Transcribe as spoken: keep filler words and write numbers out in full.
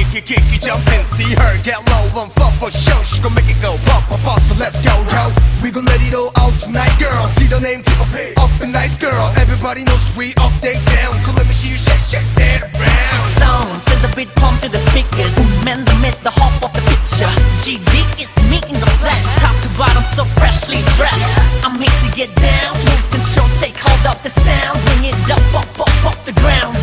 kick, kick, kick, you jump in, see her get low, one fuck for show. She gon' make it go pop, pop, pop. So let's go, yo. We gon' let it all out tonight, girl. See the name, tip of it, up and nice, girl. Everybody knows we up, they down. So let me see you shake, shake that around. Sound, feel the beat pump to the speakers. Man, the myth, the hop of the picture. G D is me in the flesh, top to bottom, so freshly dressed. I'm here to get down, lose control, take hold of the sound. Bring it up, up, up, off the ground.